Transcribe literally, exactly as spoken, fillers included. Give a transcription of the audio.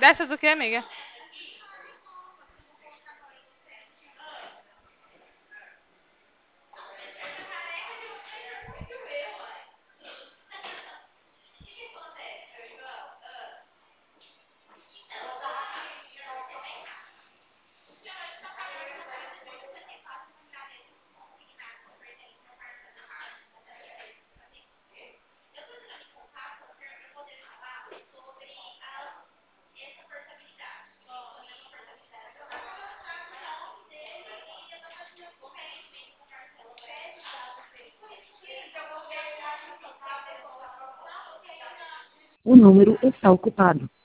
Dessas o que, amiga? O número está ocupado.